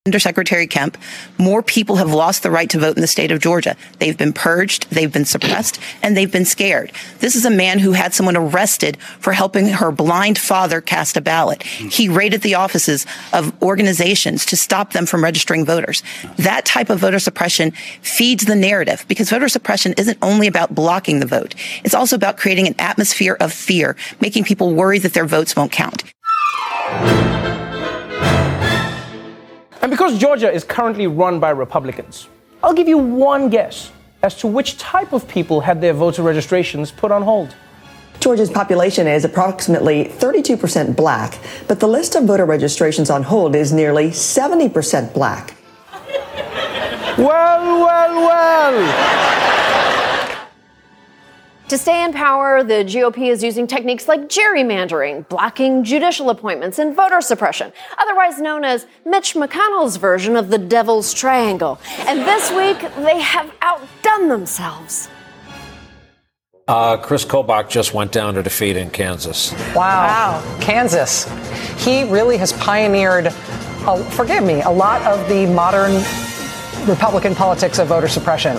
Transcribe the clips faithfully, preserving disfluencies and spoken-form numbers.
Undersecretary Kemp, more people have lost the right to vote in the state of Georgia. They've been purged, they've been suppressed, and they've been scared. This is a man who had someone arrested for helping her blind father cast a ballot. He raided the offices of organizations to stop them from registering voters. That type of voter suppression feeds the narrative, because voter suppression isn't only about blocking the vote. It's also about creating an atmosphere of fear, making people worry that their votes won't count. And because Georgia is currently run by Republicans, I'll give you one guess as to which type of people had their voter registrations put on hold. Georgia's population is approximately thirty-two percent black, but the list of voter registrations on hold is nearly seventy percent black. Well, well, well. To stay in power, the G O P is using techniques like gerrymandering, blocking judicial appointments, and voter suppression, otherwise known as Mitch McConnell's version of the Devil's Triangle. And this week, they have outdone themselves. Uh, Chris Kobach just went down to defeat in Kansas. Wow. wow. Kansas. He really has pioneered, uh, forgive me, a lot of the modern Republican politics of voter suppression.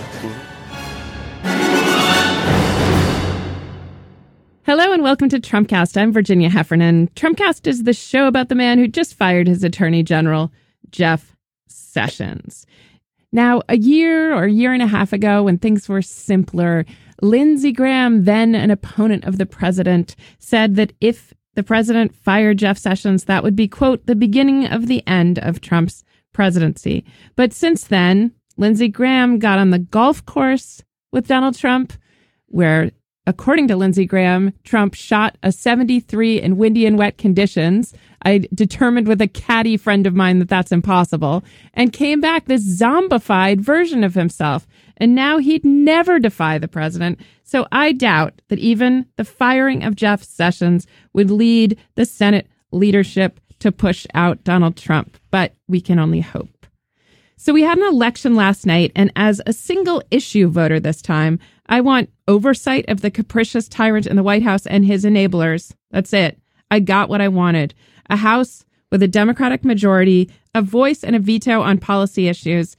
Hello and welcome to Trumpcast. I'm Virginia Heffernan. Trumpcast is the show about the man who just fired his attorney general, Jeff Sessions. Now, a year or a year and a half ago, when things were simpler, Lindsey Graham, then an opponent of the president, said that if the president fired Jeff Sessions, that would be, quote, the beginning of the end of Trump's presidency. But since then, Lindsey Graham got on the golf course with Donald Trump, where, according to Lindsey Graham, Trump shot a seventy-three in windy and wet conditions. I determined with a catty friend of mine that that's impossible, and came back this zombified version of himself. And now he'd never defy the president. So I doubt that even the firing of Jeff Sessions would lead the Senate leadership to push out Donald Trump. But we can only hope. So we had an election last night, and as a single issue voter this time, I want oversight of the capricious tyrant in the White House and his enablers. That's it. I got what I wanted. A House with a Democratic majority, a voice and a veto on policy issues,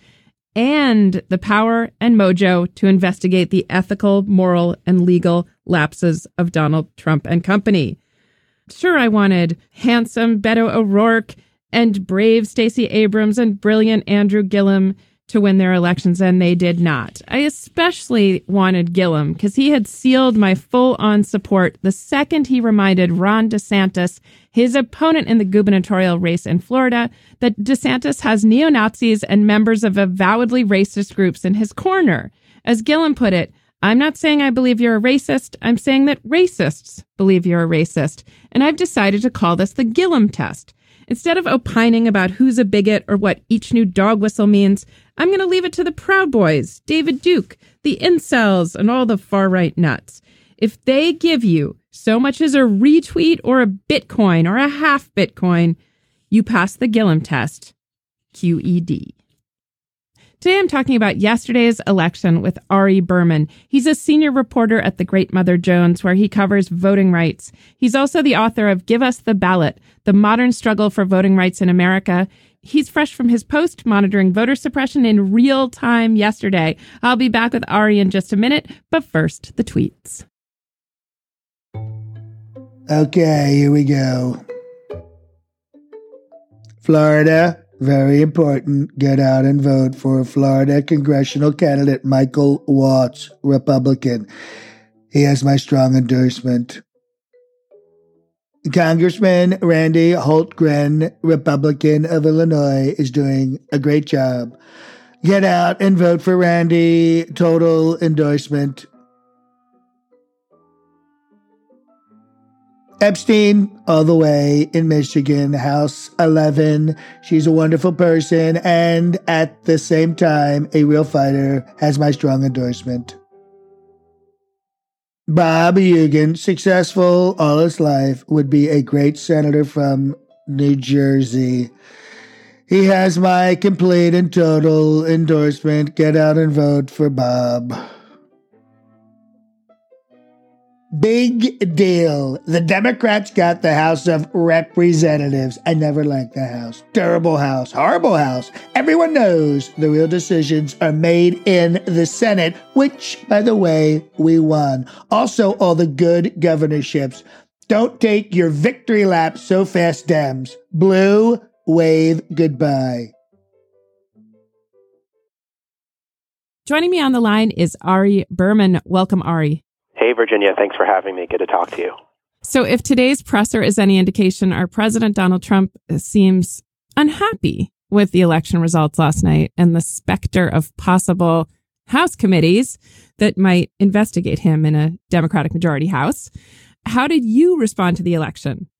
and the power and mojo to investigate the ethical, moral, and legal lapses of Donald Trump and company. Sure, I wanted handsome Beto O'Rourke and brave Stacey Abrams and brilliant Andrew Gillum to win their elections, and they did not. I especially wanted Gillum because he had sealed my full-on support the second he reminded Ron DeSantis, his opponent in the gubernatorial race in Florida, that DeSantis has neo-Nazis and members of avowedly racist groups in his corner. As Gillum put it, I'm not saying I believe you're a racist. I'm saying that racists believe you're a racist. And I've decided to call this the Gillum test. Instead of opining about who's a bigot or what each new dog whistle means, I'm going to leave it to the Proud Boys, David Duke, the incels, and all the far-right nuts. If they give you so much as a retweet or a Bitcoin or a half Bitcoin, you pass the Gillum test. Q E D. Today I'm talking about yesterday's election with Ari Berman. He's a senior reporter at The Great Mother Jones, where he covers voting rights. He's also the author of Give Us the Ballot, The Modern Struggle for Voting Rights in America. He's fresh from his post monitoring voter suppression in real time yesterday. I'll be back with Ari in just a minute, but first, the tweets. Okay, here we go. Florida. Very important. Get out and vote for Florida congressional candidate Michael Waltz, Republican. He has my strong endorsement. Congressman Randy Holtgren, Republican of Illinois, is doing a great job. Get out and vote for Randy. Total endorsement. Epstein, all the way in Michigan, House eleven. She's a wonderful person and at the same time, a real fighter, has my strong endorsement. Bob Eugen, successful all his life, would be a great senator from New Jersey. He has my complete and total endorsement. Get out and vote for Bob. Big deal. The Democrats got the House of Representatives. I never liked the House. Terrible House. Horrible House. Everyone knows the real decisions are made in the Senate, which, by the way, we won. Also, all the good governorships. Don't take your victory lap so fast, Dems. Blue, wave goodbye. Joining me on the line is Ari Berman. Welcome, Ari. Hey, Virginia. Thanks for having me. Good to talk to you. So if today's presser is any indication, our President Donald Trump seems unhappy with the election results last night and the specter of possible House committees that might investigate him in a Democratic majority House. How did you respond to the election?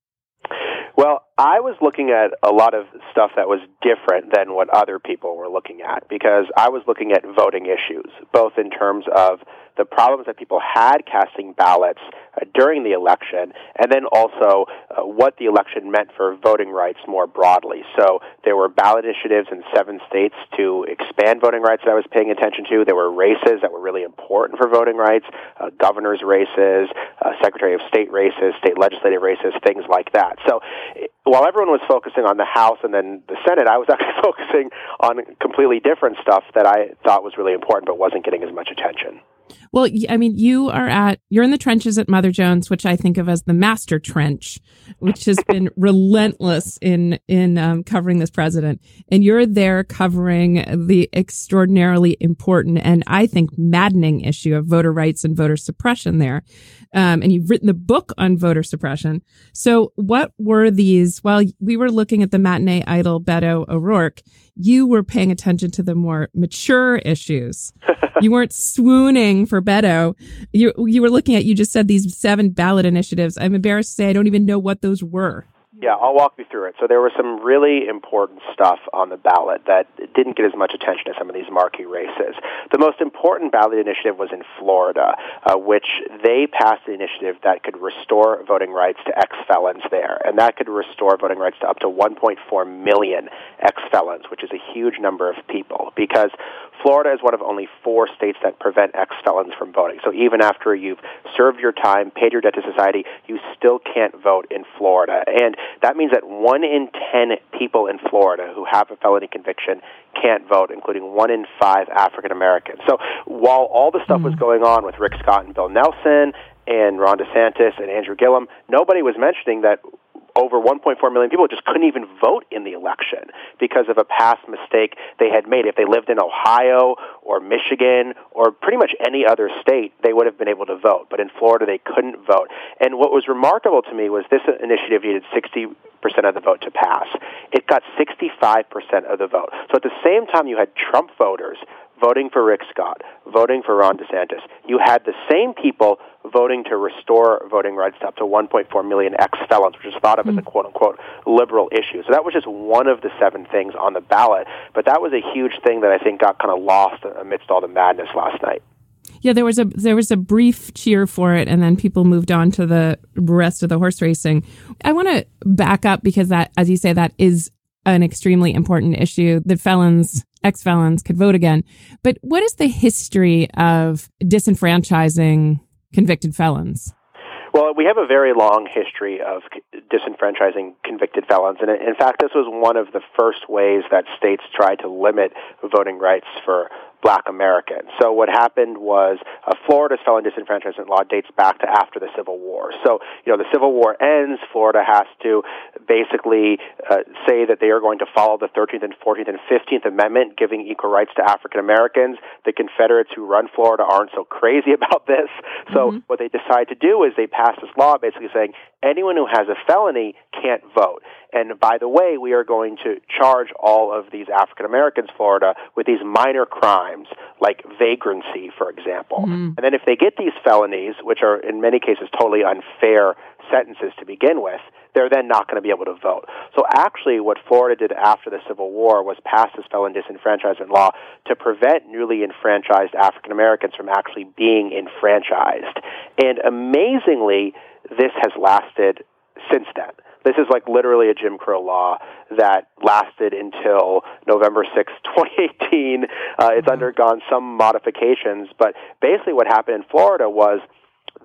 Well, I was looking at a lot of stuff that was different than what other people were looking at, because I was looking at voting issues, both in terms of the problems that people had casting ballots uh, during the election, and then also uh, what the election meant for voting rights more broadly. So there were ballot initiatives in seven states to expand voting rights that I was paying attention to. There were races that were really important for voting rights, uh, governor's races, uh, Secretary of State races, state legislative races, things like that. So while everyone was focusing on the House and then the Senate, I was actually focusing on completely different stuff that I thought was really important but wasn't getting as much attention. Well, I mean, you are at, you're in the trenches at Mother Jones, which I think of as the master trench, which has been relentless in, in um, covering this president. And you're there covering the extraordinarily important and I think maddening issue of voter rights and voter suppression there. Um, and you've written the book on voter suppression. So what were these, while we were looking at the matinee idol Beto O'Rourke, you were paying attention to the more mature issues. You weren't swooning for Beto. You you were looking at, you just said these seven ballot initiatives. I'm embarrassed to say I don't even know what those were. Yeah, I'll walk you through it. So there was some really important stuff on the ballot that didn't get as much attention as some of these marquee races. The most important ballot initiative was in Florida, uh, which they passed an initiative that could restore voting rights to ex-felons there. And that could restore voting rights to up to one point four million ex-felons, which is a huge number of people, because Florida is one of only four states that prevent ex-felons from voting. So even after you've served your time, paid your debt to society, you still can't vote in Florida. And that means that one in ten people in Florida who have a felony conviction can't vote, including one in five African Americans. So while all the stuff mm. was going on with Rick Scott and Bill Nelson and Ron DeSantis and Andrew Gillum, nobody was mentioning that over one point four million people just couldn't even vote in the election because of a past mistake they had made. If they lived in Ohio or Michigan or pretty much any other state, they would have been able to vote. But in Florida, they couldn't vote. And what was remarkable to me was this initiative needed sixty percent of the vote to pass. It got sixty-five percent of the vote. So at the same time, you had Trump voters voting for Rick Scott, voting for Ron DeSantis. You had the same people voting to restore voting rights to up to one point four million ex-felons, which is thought of as a quote-unquote liberal issue. So that was just one of the seven things on the ballot, but that was a huge thing that I think got kind of lost amidst all the madness last night. Yeah, there was a there was a brief cheer for it, and then people moved on to the rest of the horse racing. I want to back up because that, as you say, that is an extremely important issue, that felons, ex-felons could vote again. But what is the history of disenfranchising convicted felons? Well, we have a very long history of disenfranchising convicted felons. And in fact, this was one of the first ways that states tried to limit voting rights for Black Americans. So what happened was uh, Florida's felon disenfranchisement law dates back to after the Civil War. So, you know, the Civil War ends, Florida has to basically uh, say that they are going to follow the thirteenth and fourteenth and fifteenth Amendment, giving equal rights to African Americans. The Confederates who run Florida aren't so crazy about this. So mm-hmm. what they decide to do is they pass this law basically saying anyone who has a felony can't vote. And by the way, we are going to charge all of these African Americans, Florida, with these minor crimes, like vagrancy, for example. Mm. And then if they get these felonies, which are in many cases totally unfair sentences to begin with, they're then not going to be able to vote. So actually what Florida did after the Civil War was pass this felon disenfranchisement law to prevent newly enfranchised African Americans from actually being enfranchised. And amazingly, this has lasted since then. This is like literally a Jim Crow law that lasted until November sixth, twenty eighteen. Uh, it's undergone some modifications, but basically what happened in Florida was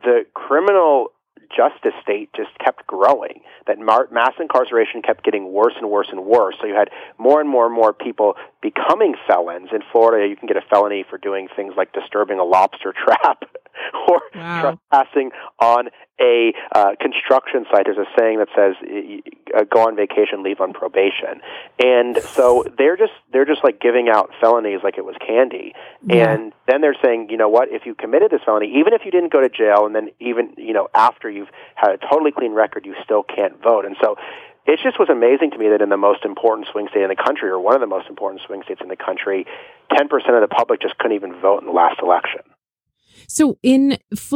the criminal justice state just kept growing, that mar- mass incarceration kept getting worse and worse and worse. So you had more and more and more people becoming felons. In Florida, you can get a felony for doing things like disturbing a lobster trap or wow. trespassing on a uh, construction site. There's a saying that says, uh, go on vacation, leave on probation. And so they're just they're just like giving out felonies like it was candy. Yeah. And then they're saying, you know what, if you committed this felony, even if you didn't go to jail, and then even, you know, after you've had a totally clean record, you still can't vote. And so it just was amazing to me that in the most important swing state in the country, or one of the most important swing states in the country, ten percent of the public just couldn't even vote in the last election. So in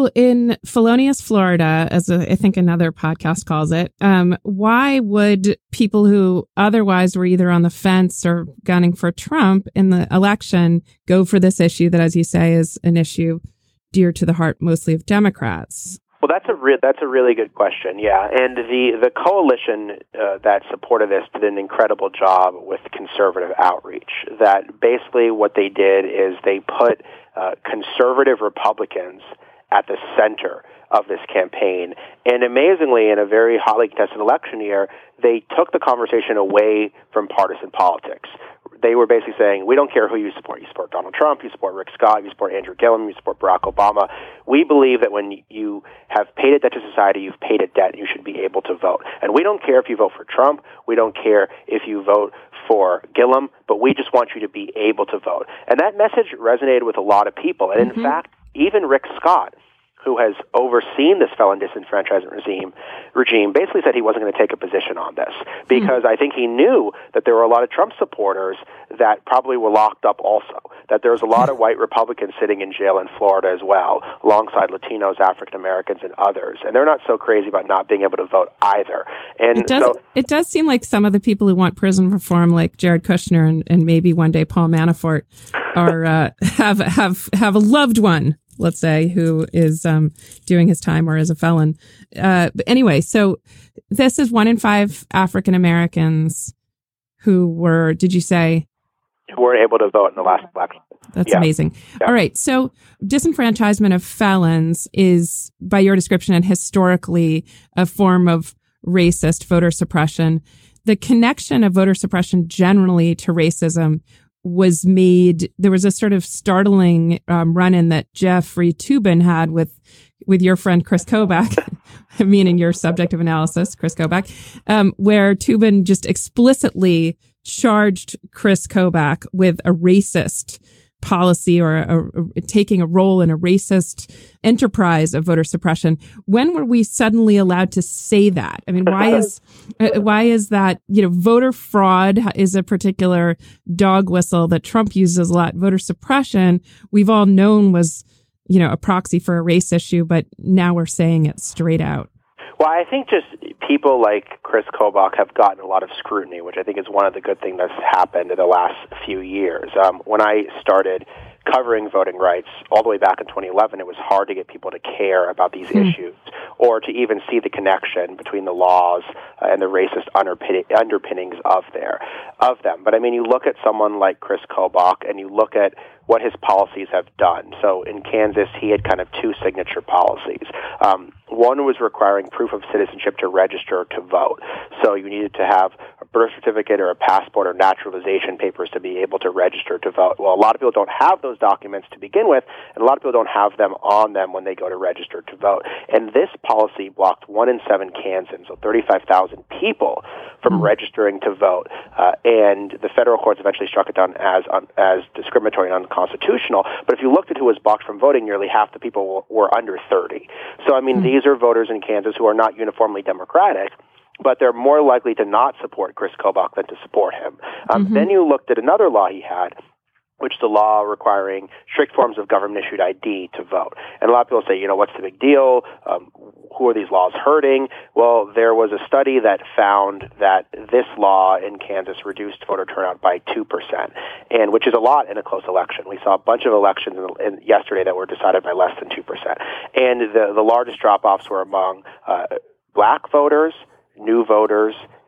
in Felonious Florida, as a, I think another podcast calls it, um, why would people who otherwise were either on the fence or gunning for Trump in the election go for this issue that, as you say, is an issue dear to the heart mostly of Democrats? Well, that's a re- that's a really good question, yeah. And the, the coalition uh, that supported this did an incredible job with conservative outreach. That basically what they did is they put uh, conservative Republicans at the center of this campaign. And amazingly, in a very hotly contested election year, they took the conversation away from partisan politics. They were basically saying, we don't care who you support. You support Donald Trump, you support Rick Scott, you support Andrew Gillum, you support Barack Obama. We believe that when you have paid a debt to society, you've paid a debt, and you should be able to vote. And we don't care if you vote for Trump. We don't care if you vote for Gillum, but we just want you to be able to vote. And that message resonated with a lot of people. And in mm-hmm. fact, even Rick Scott, who has overseen this felon disenfranchisement regime, regime, basically said he wasn't going to take a position on this because mm-hmm. I think he knew that there were a lot of Trump supporters that probably were locked up also, that there was a lot of white Republicans sitting in jail in Florida as well, alongside Latinos, African Americans, and others. And they're not so crazy about not being able to vote either. And it does, so, it does seem like some of the people who want prison reform, like Jared Kushner and, and maybe one day Paul Manafort, are uh, have have have a loved one, let's say, who is um, doing his time or is a felon. Uh, but anyway, so this is one in five African Americans who were, did you say? Who were able to vote in the last election. That's yeah. amazing. Yeah. All right. So disenfranchisement of felons is, by your description, and historically a form of racist voter suppression. The connection of voter suppression generally to racism was made, there was a sort of startling um, run-in that Jeffrey Toobin had with with your friend Chris Kobach, meaning your subject of analysis, Chris Kobach, um, where Toobin just explicitly charged Chris Kobach with a racist policy or a, a, taking a role in a racist enterprise of voter suppression. When were we suddenly allowed to say that? I mean, why is uh, why is that? You know, voter fraud is a particular dog whistle that Trump uses a lot. Voter suppression, we've all known was, you know, a proxy for a race issue, but now we're saying it straight out. Well, I think just people like Chris Kobach have gotten a lot of scrutiny, which I think is one of the good things that's happened in the last few years. Um, when I started covering voting rights all the way back in twenty eleven, it was hard to get people to care about these mm. issues or to even see the connection between the laws uh, and the racist underpin- underpinnings of their of them. But I mean, you look at someone like Chris Kobach and you look at what his policies have done. So in Kansas, he had kind of two signature policies. Um, one was requiring proof of citizenship to register to vote. So you needed to have a birth certificate or a passport or naturalization papers to be able to register to vote. Well, a lot of people don't have those documents to begin with, and a lot of people don't have them on them when they go to register to vote. And this policy blocked one in seven Kansans, so thirty-five thousand people, from mm-hmm. registering to vote. Uh, and the federal courts eventually struck it down as um, as discriminatory and unconstitutional. But if you looked at who was blocked from voting, nearly half the people were, were under thirty. So, I mean, mm-hmm. these are voters in Kansas who are not uniformly Democratic, but they're more likely to not support Chris Kobach than to support him. Um, mm-hmm. Then you looked at another law he had, which is the law requiring strict forms of government-issued I D to vote. And a lot of people say, you know, what's the big deal? Um, who are these laws hurting? Well, there was a study that found that this law in Kansas reduced voter turnout by two percent, and which is a lot in a close election. We saw a bunch of elections in, in yesterday that were decided by less than two percent. And the, the largest drop-offs were among uh, black voters, new voters,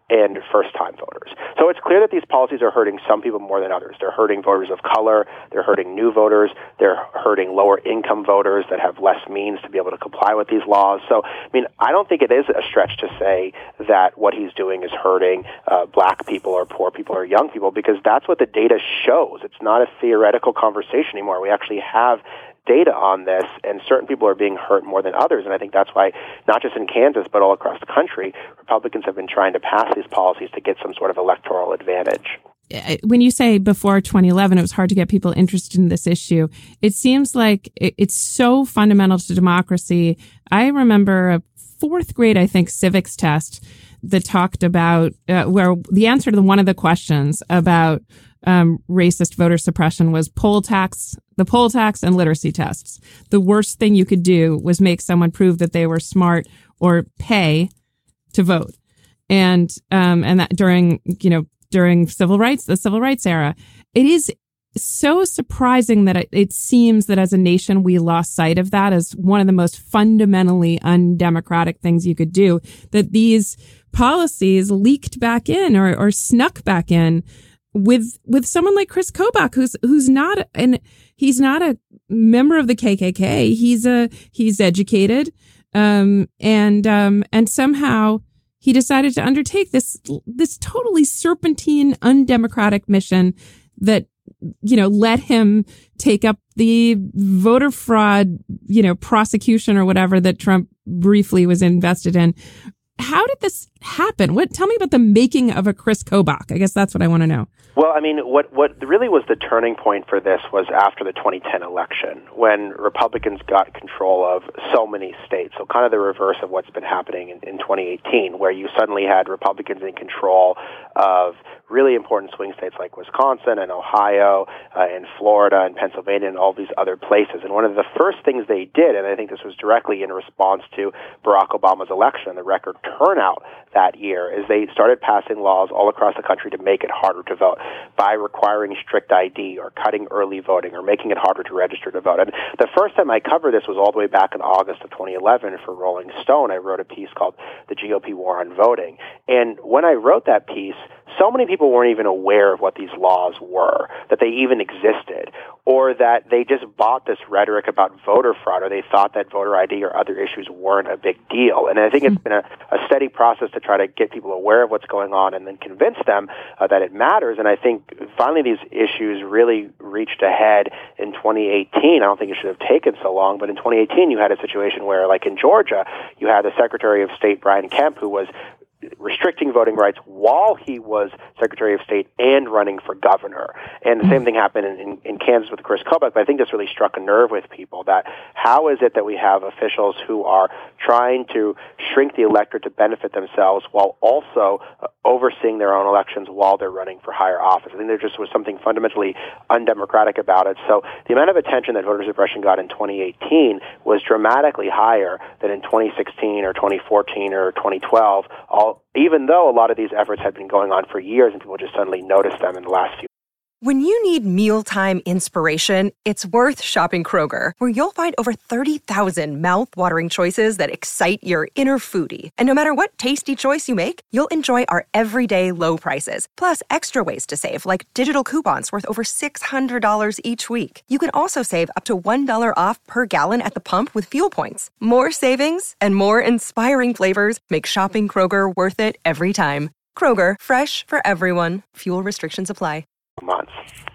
and first-time voters. So it's clear that these policies are hurting some people more than others. They're hurting voters of color, they're hurting new voters, they're hurting lower-income voters that have less means to be able to comply with these laws. So, I mean, I don't think it is a stretch to say that what he's doing is hurting uh, black people or poor people or young people, because that's what the data shows. It's not a theoretical conversation anymore. We actually have data on this, and certain people are being hurt more than others. And I think that's why, not just in Kansas, but all across the country, Republicans have been trying to pass these policies to get some sort of electoral advantage. When you say before twenty eleven, it was hard to get people interested in this issue. It seems like it's so fundamental to democracy. I remember a fourth grade, I think, civics test that talked about uh, where the answer to the, one of the questions about um, racist voter suppression was poll tax, the poll tax and literacy tests. The worst thing you could do was make someone prove that they were smart or pay to vote. And, um, and that during, you know, during civil rights, the civil rights era, it is so surprising that it, it seems that as a nation, we lost sight of that as one of the most fundamentally undemocratic things you could do, that these policies leaked back in or, or snuck back in with, with someone like Chris Kobach, who's, who's not, and he's not a member of the K K K. He's a, he's educated. Um, and, um, and somehow he decided to undertake this, this totally serpentine, undemocratic mission that, you know, let him take up the voter fraud, you know, prosecution or whatever that Trump briefly was invested in. How did this happen? What, tell me about the making of a Chris Kobach. I guess that's what I want to know. Well, I mean, what, what really was the turning point for this was after the twenty ten election, when Republicans got control of so many states. So kind of the reverse of what's been happening in, in twenty eighteen, where you suddenly had Republicans in control of really important swing states like Wisconsin and Ohio uh, and Florida and Pennsylvania and all these other places. And one of the first things they did, and I think this was directly in response to Barack Obama's election and the record turnout that year, is they started passing laws all across the country to make it harder to vote by requiring strict I D or cutting early voting or making it harder to register to vote. And the first time I covered this was all the way back in August of twenty eleven for Rolling Stone. I wrote a piece called The G O P War on Voting. And when I wrote that piece, so many people weren't even aware of what these laws were, that they even existed, or that they just bought this rhetoric about voter fraud, or they thought that voter I D or other issues weren't a big deal. And I think it's been a, a steady process to try to get people aware of what's going on and then convince them uh, that it matters. And I think finally these issues really reached a head in twenty eighteen. I don't think it should have taken so long, but in twenty eighteen you had a situation where, like in Georgia, you had the Secretary of State, Brian Kemp, who was restricting voting rights while he was Secretary of State and running for governor. And the same thing happened in, in, in Kansas with Chris Kobach, but I think this really struck a nerve with people, that how is it that we have officials who are trying to shrink the electorate to benefit themselves while also uh, overseeing their own elections while they're running for higher office? I think there just was something fundamentally undemocratic about it. So the amount of attention that voter suppression got in twenty eighteen was dramatically higher than in twenty sixteen or twenty fourteen or twenty twelve, all even though a lot of these efforts had been going on for years and people just suddenly noticed them in the last few. When you need mealtime inspiration, it's worth shopping Kroger, where you'll find over thirty thousand mouth-watering choices that excite your inner foodie. And no matter what tasty choice you make, you'll enjoy our everyday low prices, plus extra ways to save, like digital coupons worth over six hundred dollars each week. You can also save up to one dollar off per gallon at the pump with fuel points. More savings and more inspiring flavors make shopping Kroger worth it every time. Kroger, fresh for everyone. Fuel restrictions apply. Months.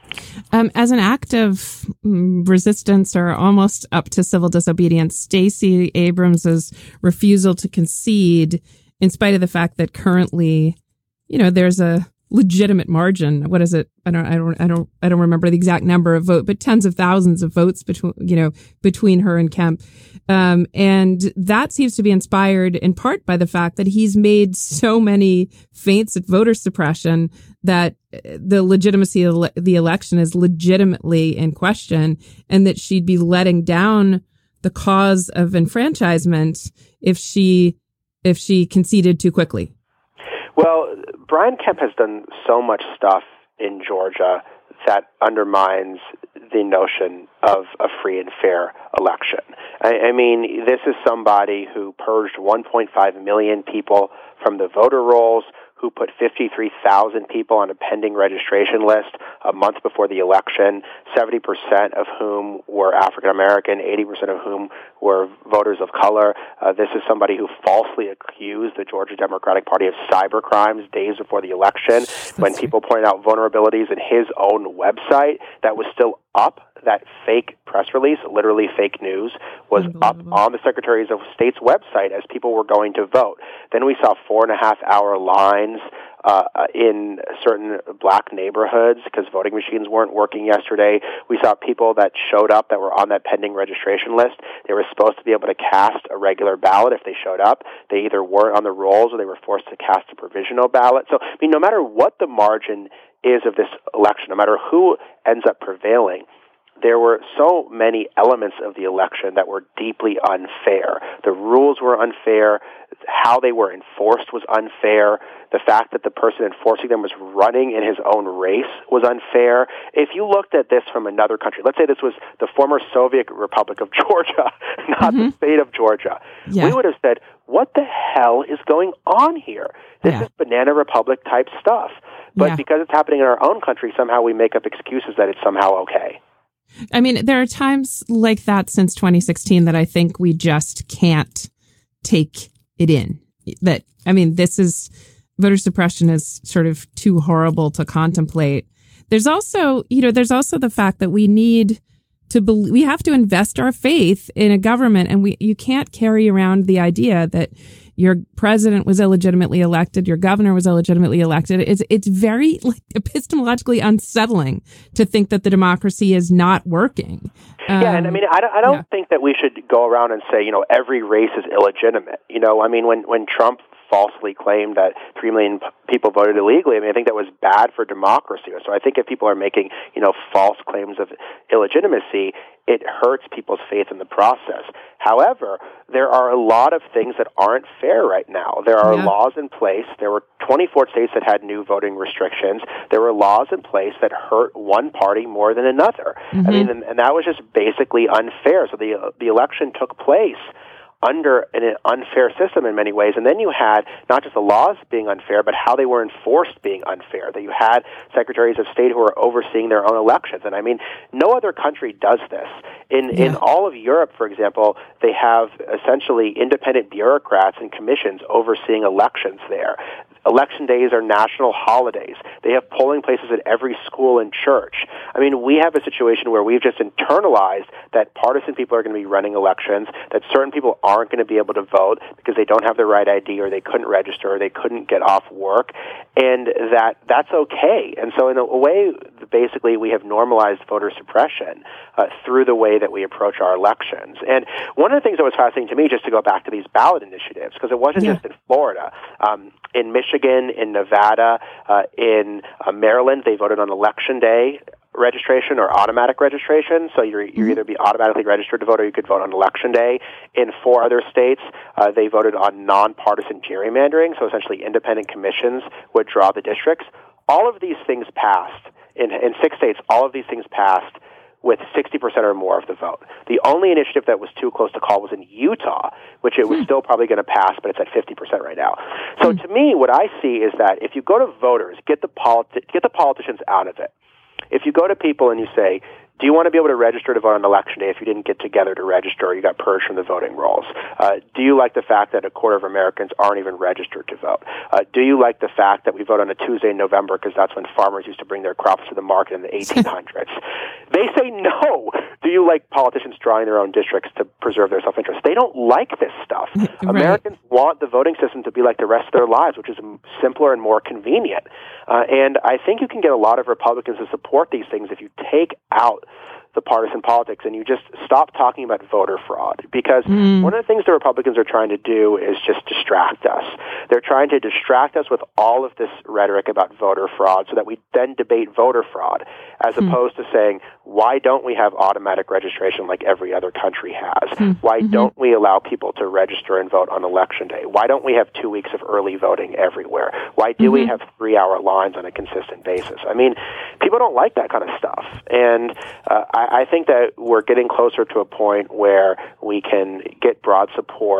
Um, as an act of mm, resistance or almost up to civil disobedience, Stacey Abrams' refusal to concede, in spite of the fact that currently, you know, there's a legitimate margin. What is it? I don't, I don't, I don't, I don't remember the exact number of votes, but tens of thousands of votes between, you know, between her and Kemp. Um, and that seems to be inspired in part by the fact that he's made so many feints at voter suppression that the legitimacy of the election is legitimately in question, and that she'd be letting down the cause of enfranchisement if she, if she conceded too quickly. Well, Brian Kemp has done so much stuff in Georgia that undermines the notion of a free and fair election. I, I mean, this is somebody who purged one point five million people from the voter rolls, who put fifty-three thousand people on a pending registration list a month before the election, seventy percent of whom were African American, eighty percent of whom were voters of color. Uh, this is somebody who falsely accused the Georgia Democratic Party of cyber crimes days before the election. That's when people pointed out vulnerabilities in his own website that was still up. That fake press release, literally fake news, was up on the Secretaries of State's website as people were going to vote. Then we saw four and a half hour lines uh, in certain black neighborhoods because voting machines weren't working yesterday. We saw people that showed up that were on that pending registration list. They were supposed to be able to cast a regular ballot if they showed up. They either weren't on the rolls or they were forced to cast a provisional ballot. So, I mean, no matter what the margin is of this election, no matter who ends up prevailing, there were so many elements of the election that were deeply unfair. The rules were unfair. How they were enforced was unfair. The fact that the person enforcing them was running in his own race was unfair. If you looked at this from another country, let's say this was the former Soviet Republic of Georgia, not mm-hmm. the state of Georgia, yeah. we would have said, what the hell is going on here? This yeah. is Banana Republic type stuff. But yeah. because it's happening in our own country, somehow we make up excuses that it's somehow okay. I mean, there are times like that since twenty sixteen that I think we just can't take it in. That, I mean, this is, voter suppression is sort of too horrible to contemplate. There's also, you know, there's also the fact that we need to, be, we have to invest our faith in a government, and we, you can't carry around the idea that your president was illegitimately elected, your governor was illegitimately elected. It's it's very like, epistemologically unsettling to think that the democracy is not working. Um, yeah, and I mean, I don't, I don't yeah. think that we should go around and say, you know, every race is illegitimate. You know, I mean, when, when Trump falsely claimed that three million p- people voted illegally, I mean, I think that was bad for democracy. So I think if people are making, you know, false claims of illegitimacy, it hurts people's faith in the process. However, there are a lot of things that aren't fair right now. There are yeah. laws in place. There were twenty-four states that had new voting restrictions. There were laws in place that hurt one party more than another. Mm-hmm. I mean, and, and that was just basically unfair. So the the election took place under an unfair system in many ways. And then you had not just the laws being unfair, but how they were enforced being unfair, that you had secretaries of state who were overseeing their own elections. And I mean, no other country does this. In yeah. in all of Europe, for example, they have essentially independent bureaucrats and commissions overseeing elections there. Election days are national holidays. They have polling places at every school and church. I mean, we have a situation where we've just internalized that partisan people are going to be running elections, that certain people aren't going to be able to vote because they don't have the right I D or they couldn't register or they couldn't get off work, and that that's okay. And so in a way, basically, we have normalized voter suppression uh, through the way that we approach our elections. And one of the things that was fascinating to me, just to go back to these ballot initiatives, because it wasn't yeah. just in Florida. Um, in Michigan, in Nevada, uh, in uh, Maryland, they voted on Election Day registration or automatic registration. So you're, you're either be automatically registered to vote or you could vote on Election Day. In four other states, uh, they voted on nonpartisan gerrymandering. So essentially independent commissions would draw the districts. All of these things passed. In, in six states, all of these things passed with sixty percent or more of the vote. The only initiative that was too close to call was in Utah, which it was still probably going to pass, but it's at fifty percent right now. So to me, what I see is that if you go to voters, get the politi- get the politicians out of it. If you go to people and you say, do you want to be able to register to vote on Election Day if you didn't get together to register or you got purged from the voting rolls? Uh, do you like the fact that a quarter of Americans aren't even registered to vote? Uh, do you like the fact that we vote on a Tuesday in November because that's when farmers used to bring their crops to the market in the eighteen hundreds? They say no. Do you like politicians drawing their own districts to preserve their self-interest? They don't like this stuff. Right. Americans want the voting system to be like the rest of their lives, which is simpler and more convenient. Uh, and I think you can get a lot of Republicans to support these things if you take out the partisan politics and you just stop talking about voter fraud, because mm. one of the things the Republicans are trying to do is just distract us. They're trying to distract us with all of this rhetoric about voter fraud so that we then debate voter fraud, as mm. opposed to saying, why don't we have automatic registration like every other country has? Mm. Why mm-hmm. don't we allow people to register and vote on Election Day? Why don't we have two weeks of early voting everywhere? Why do mm-hmm. we have three-hour lines on a consistent basis? I mean, people don't like that kind of stuff. And uh, I I think that we're getting closer to a point where we can get broad support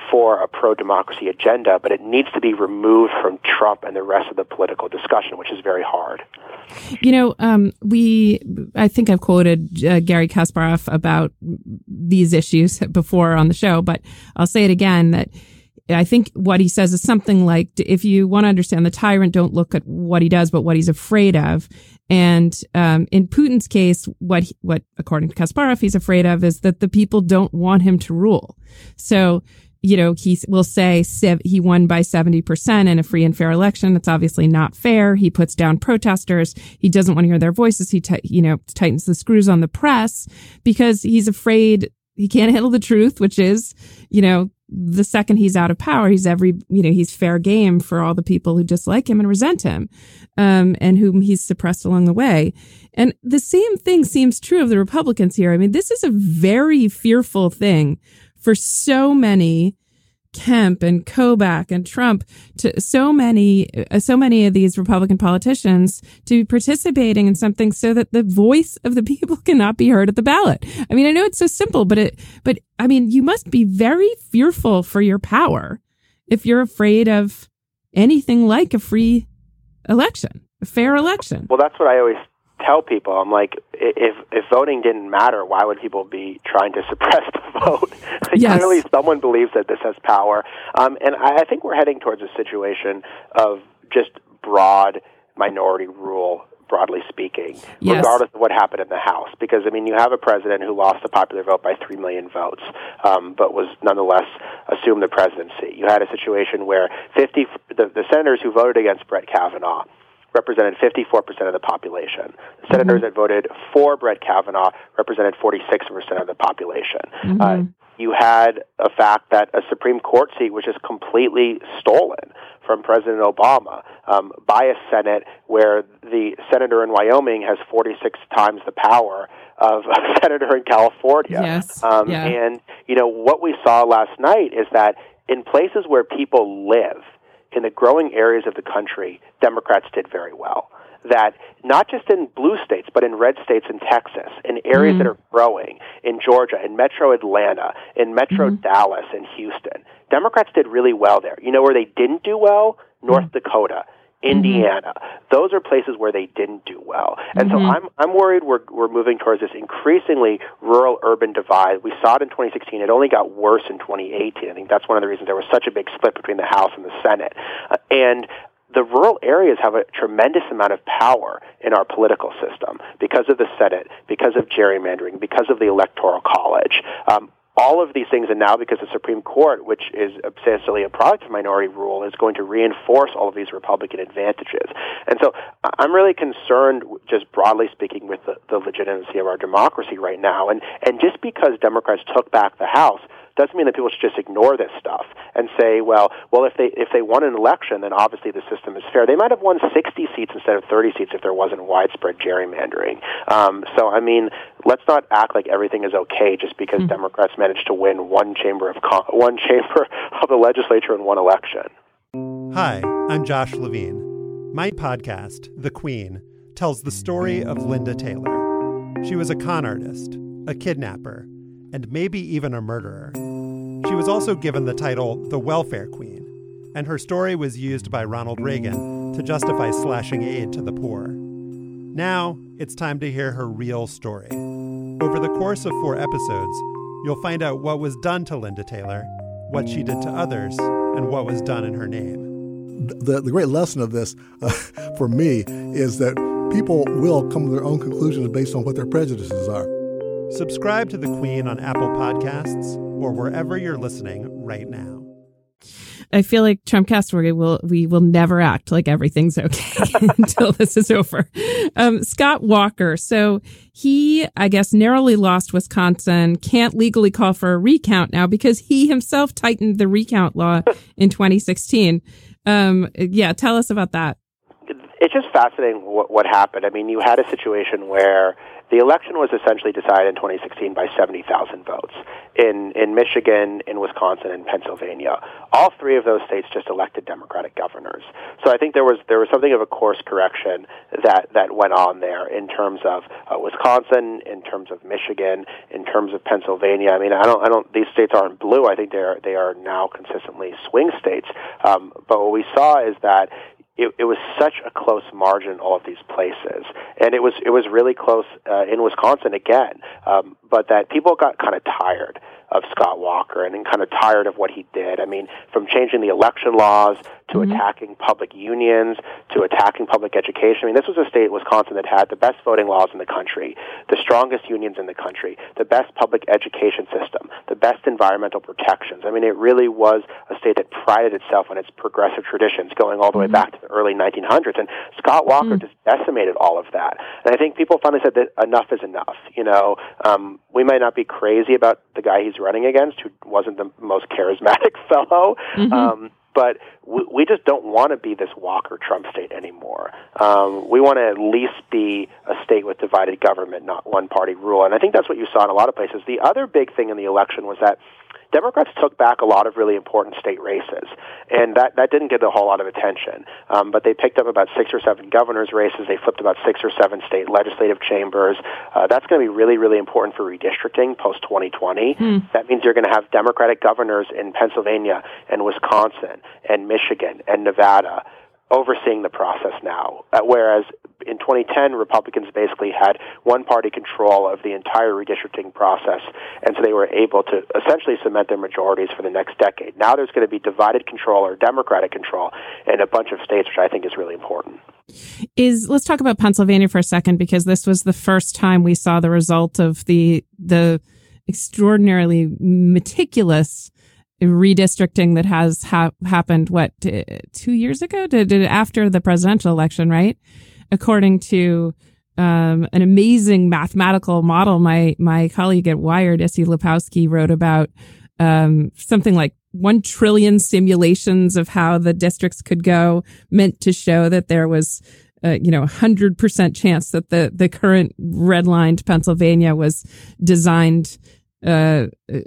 for a pro-democracy agenda, but it needs to be removed from Trump and the rest of the political discussion, which is very hard. You know, um, we, I think I've quoted uh, Garry Kasparov about these issues before on the show, but I'll say it again, that I think what he says is something like, if you want to understand the tyrant, don't look at what he does, but what he's afraid of. And um, in Putin's case, what, he, what according to Kasparov, he's afraid of is that the people don't want him to rule. So, you know, he will say he won by seventy percent in a free and fair election. It's obviously not fair. He puts down protesters. He doesn't want to hear their voices. He, t- you know, tightens the screws on the press because he's afraid he can't handle the truth, which is, you know, the second he's out of power, he's every, you know, he's fair game for all the people who dislike him and resent him, um, and whom he's suppressed along the way. And the same thing seems true of the Republicans here. I mean, this is a very fearful thing for so many, Kemp and Kobach and Trump, to so many, uh, so many of these Republican politicians to be participating in something so that the voice of the people cannot be heard at the ballot. I mean, I know it's so simple, but it, but I mean, you must be very fearful for your power if you're afraid of anything like a free election, a fair election. Well, that's what I always tell people. I'm like, if if voting didn't matter, why would people be trying to suppress the vote? Yes. Clearly, someone believes that this has power, um, and I, I think we're heading towards a situation of just broad minority rule, broadly speaking, yes. regardless of what happened in the House. Because, I mean, you have a president who lost the popular vote by three million votes, um, but was nonetheless assumed the presidency. You had a situation where fifty the, the senators who voted against Brett Kavanaugh represented fifty-four percent of the population. The senators mm-hmm. that voted for Brett Kavanaugh represented forty-six percent of the population. Mm-hmm. Uh, you had a fact that a Supreme Court seat was just completely stolen from President Obama um, by a Senate where the senator in Wyoming has forty-six times the power of a senator in California. Yes. Um, yeah. And, you know, what we saw last night is that in places where people live, in the growing areas of the country, Democrats did very well. That not just in blue states, but in red states in Texas, in areas mm-hmm. that are growing, in Georgia, in metro Atlanta, in metro mm-hmm. Dallas, and Houston, Democrats did really well there. You know where they didn't do well? North mm-hmm. Dakota, Indiana. Mm-hmm. Those are places where they didn't do well. And mm-hmm. so I'm I'm worried we're we're moving towards this increasingly rural-urban divide. We saw it in twenty sixteen. It only got worse in twenty eighteen. I think that's one of the reasons there was such a big split between the House and the Senate. Uh, and the rural areas have a tremendous amount of power in our political system because of the Senate, because of gerrymandering, because of the Electoral College. Um, all of these things, and now because the Supreme Court, which is essentially a product of minority rule, is going to reinforce all of these Republican advantages. And so I'm really concerned, just broadly speaking, with the, the legitimacy of our democracy right now. And, and just because Democrats took back the House doesn't mean that people should just ignore this stuff and say, well, well, if they if they won an election, then obviously the system is fair. They might have won sixty seats instead of thirty seats if there wasn't widespread gerrymandering. Um, so, I mean, let's not act like everything is okay just because mm-hmm. Democrats managed to win one chamber of con- one chamber of the legislature in one election. Hi, I'm Josh Levine. My podcast, The Queen, tells the story of Linda Taylor. She was a con artist, a kidnapper, and maybe even a murderer. She was also given the title the Welfare Queen, and her story was used by Ronald Reagan to justify slashing aid to the poor. Now, it's time to hear her real story. Over the course of four episodes, you'll find out what was done to Linda Taylor, what she did to others, and what was done in her name. The, the great lesson of this, uh, for me, is that people will come to their own conclusions based on what their prejudices are. Subscribe to The Queen on Apple Podcasts or wherever you're listening right now. I feel like Trumpcast we will we will never act like everything's okay until this is over. Um, Scott Walker. So he, I guess, narrowly lost Wisconsin, can't legally call for a recount now because he himself tightened the recount law in twenty sixteen. Um, yeah, tell us about that. It it's just fascinating what, what happened. I mean, you had a situation where the election was essentially decided in twenty sixteen by seventy thousand votes in, in Michigan, in Wisconsin, and Pennsylvania. All three of those states just elected Democratic governors. So I think there was there was something of a course correction that, that went on there in terms of uh, Wisconsin, in terms of Michigan, in terms of Pennsylvania. I mean, I don't I don't these states aren't blue. I think they are they are now consistently swing states. Um, but what we saw is that It, it was such a close margin in all of these places, and it was it was really close uh, in Wisconsin again. Um, but that people got kind of tired of Scott Walker and then kind of tired of what he did. I mean, from changing the election laws to mm-hmm. attacking public unions to attacking public education. I mean, this was a state, Wisconsin, that had the best voting laws in the country, the strongest unions in the country, the best public education system, the best environmental protections. I mean, it really was a state that prided itself on its progressive traditions going all the way back to the early nineteen hundreds. And Scott Walker mm-hmm. just decimated all of that. And I think people finally said that enough is enough. You know, um, we might not be crazy about the guy he's running against, who wasn't the most charismatic fellow, mm-hmm. um, but we, we just don't want to be this Walker-Trump state anymore. Um, we want to at least be a state with divided government, not one-party rule. And I think that's what you saw in a lot of places. The other big thing in the election was that Democrats took back a lot of really important state races, and that, that didn't get a whole lot of attention. Um, but they picked up about six or seven governors' races. They flipped about six or seven state legislative chambers. Uh, that's going to be really, really important for redistricting post twenty twenty. Hmm. That means you're going to have Democratic governors in Pennsylvania and Wisconsin and Michigan and Nevada overseeing the process now, uh, whereas in twenty ten, Republicans basically had one-party control of the entire redistricting process, and so they were able to essentially cement their majorities for the next decade. Now there's going to be divided control or Democratic control in a bunch of states, which I think is really important. Is let's talk about Pennsylvania for a second, because this was the first time we saw the result of the the extraordinarily meticulous redistricting that has ha- happened, what, t- two years ago? Did, did after the presidential election, right? According to um, an amazing mathematical model my my colleague at Wired, Issy Lepowski, wrote about um, something like one trillion simulations of how the districts could go, meant to show that there was Uh, you know, one hundred percent chance that the, the current redlined Pennsylvania was designed uh,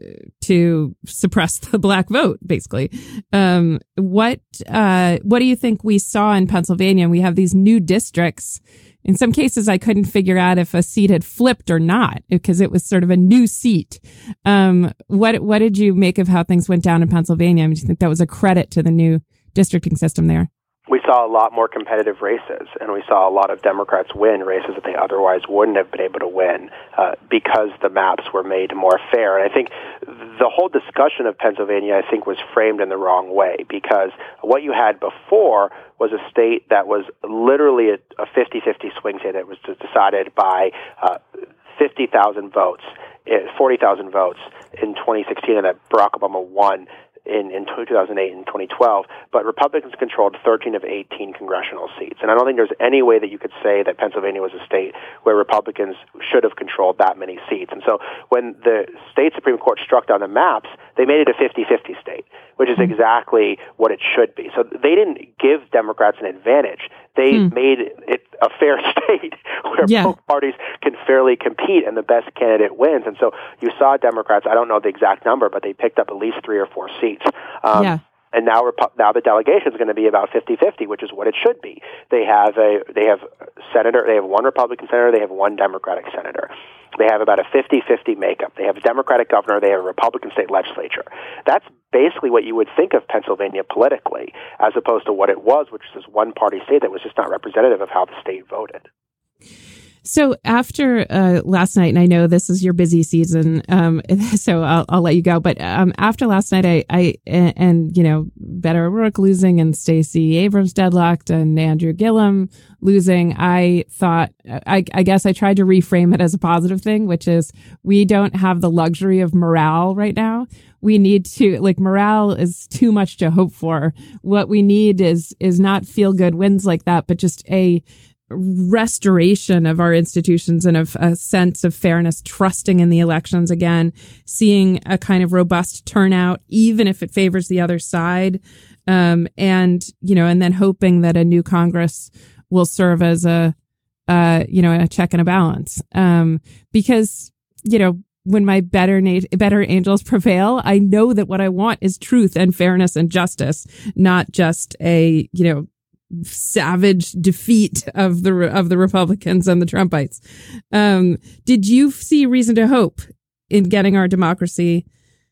to suppress the black vote, basically. Um, what, uh, what do you think we saw in Pennsylvania? We have these new districts. In some cases, I couldn't figure out if a seat had flipped or not, because it was sort of a new seat. Um, what, what did you make of how things went down in Pennsylvania? I mean, do you think that was a credit to the new districting system there? We saw a lot more competitive races, and we saw a lot of Democrats win races that they otherwise wouldn't have been able to win uh, because the maps were made more fair. And I think the whole discussion of Pennsylvania, I think, was framed in the wrong way, because what you had before was a state that was literally a, a fifty-fifty swing state that was decided by uh, fifty thousand votes, forty thousand votes in twenty sixteen, and that Barack Obama won in, in two thousand eight and twenty twelve, but Republicans controlled thirteen of eighteen congressional seats. And I don't think there's any way that you could say that Pennsylvania was a state where Republicans should have controlled that many seats. And so when the state Supreme Court struck down the maps, they made it a fifty-fifty state, which is exactly what it should be. So they didn't give Democrats an advantage. They hmm. made it a fair state where yeah. both parties can fairly compete and the best candidate wins. And so you saw Democrats, I don't know the exact number, but they picked up at least three or four seats. Um, yeah. And now, now the delegation is going to be about fifty-fifty, which is what it should be. They have a they have senator, they have one Republican senator, they have one Democratic senator. They have about a fifty-fifty makeup. They have a Democratic governor, they have a Republican state legislature. That's basically what you would think of Pennsylvania politically, as opposed to what it was, which is this one-party state that was just not representative of how the state voted. So after uh, last night, and I know this is your busy season, um, so I'll, I'll let you go. But um, after last night, I, I and, and you know, Beto O'Rourke losing and Stacey Abrams deadlocked and Andrew Gillum losing, I thought, I, I guess I tried to reframe it as a positive thing, which is we don't have the luxury of morale right now. We need to, like, morale is too much to hope for. What we need is is not feel good wins like that, but just a restoration of our institutions and of a sense of fairness, trusting in the elections again, seeing a kind of robust turnout, even if it favors the other side. Um, and, you know, and then hoping that a new Congress will serve as a, uh, you know, a check and a balance. Um, because, you know, when my better na- better angels prevail, I know that what I want is truth and fairness and justice, not just a, you know, savage defeat of the of the Republicans and the Trumpites. Um, did you see reason to hope in getting our democracy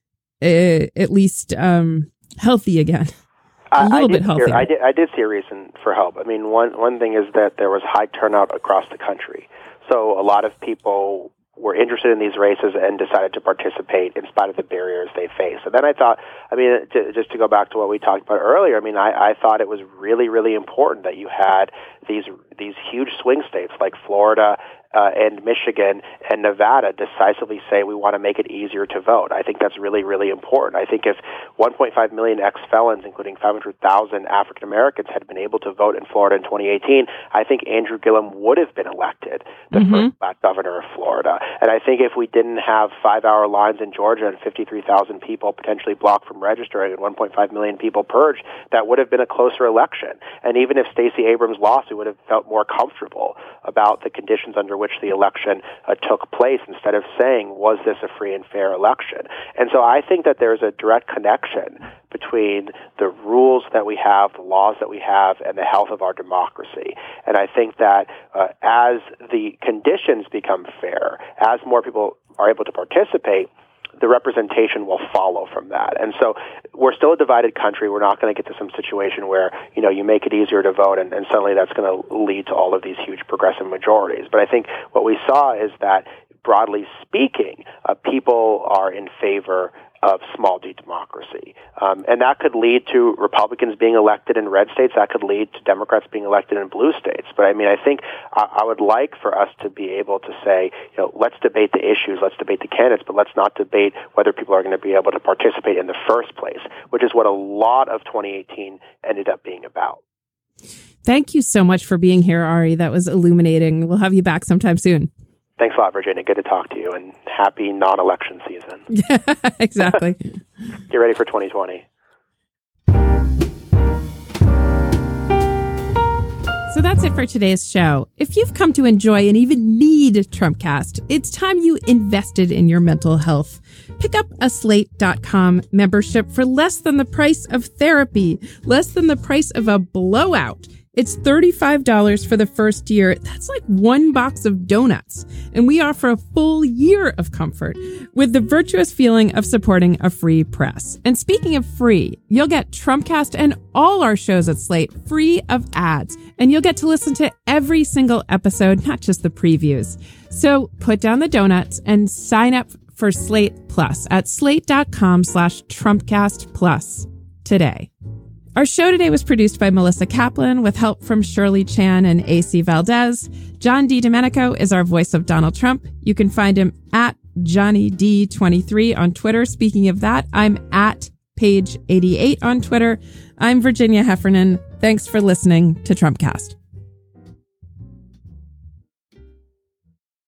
uh, at least um, healthy again? A little I bit healthier. Hear, I did. I did see a reason for hope. I mean, one one thing is that there was high turnout across the country, so a lot of people were interested in these races and decided to participate in spite of the barriers they face. So then I thought, I mean, to, just to go back to what we talked about earlier, I mean, I, I thought it was really, really important that you had these these huge swing states like Florida uh, and Michigan and Nevada decisively say we want to make it easier to vote. I think that's really, really important. I think if one point five million ex-felons, including five hundred thousand African Americans, had been able to vote in Florida in twenty eighteen, I think Andrew Gillum would have been elected the mm-hmm. first black governor of Florida. And I think if we didn't have five-hour lines in Georgia and fifty-three thousand people potentially blocked from registering and one point five million people purged, that would have been a closer election. And even if Stacey Abrams lost, we would have felt more comfortable about the conditions under which the election uh, took place instead of saying, was this a free and fair election? And so I think that there's a direct connection between the rules that we have, the laws that we have, and the health of our democracy. And I think that uh, as the conditions become fair, as more people are able to participate, the representation will follow from that. And so we're still a divided country. We're not going to get to some situation where, you know, you make it easier to vote and, and suddenly that's going to lead to all of these huge progressive majorities. But I think what we saw is that, broadly speaking, uh, people are in favor of small d democracy. Um, and that could lead to Republicans being elected in red states. That could lead to Democrats being elected in blue states. But I mean, I think I, I would like for us to be able to say, you know, let's debate the issues, let's debate the candidates, but let's not debate whether people are going to be able to participate in the first place, which is what a lot of twenty eighteen ended up being about. Thank you so much for being here, Ari. That was illuminating. We'll have you back sometime soon. Thanks a lot, Virginia. Good to talk to you, and happy non-election season. Yeah, exactly. Get ready for twenty twenty. So that's it for today's show. If you've come to enjoy and even need Trumpcast, it's time you invested in your mental health. Pick up a slate dot com membership for less than the price of therapy, less than the price of a blowout. It's thirty-five dollars for the first year. That's like one box of donuts. And we offer a full year of comfort with the virtuous feeling of supporting a free press. And speaking of free, you'll get Trumpcast and all our shows at Slate free of ads. And you'll get to listen to every single episode, not just the previews. So put down the donuts and sign up for Slate Plus at slate dot com slash Trumpcast Plus today. Our show today was produced by Melissa Kaplan with help from Shirley Chan and A C Valdez. John DiDomenico is our voice of Donald Trump. You can find him at Johnny D twenty-three on Twitter. Speaking of that, I'm at Page eighty-eight on Twitter. I'm Virginia Heffernan. Thanks for listening to Trumpcast.